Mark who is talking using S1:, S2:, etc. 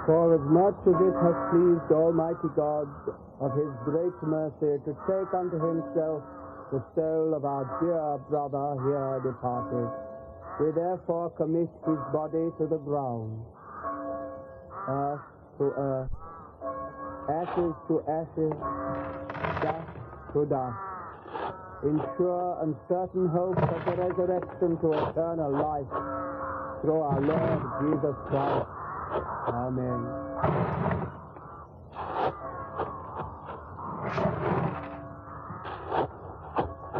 S1: For as much as it has pleased Almighty God of his great mercy to take unto himself the soul of our dear brother here departed, we therefore commit his body to the ground, earth to earth, ashes to ashes, dust to dust, in sure and certain hope of the resurrection to eternal life through our Lord Jesus Christ. Amen.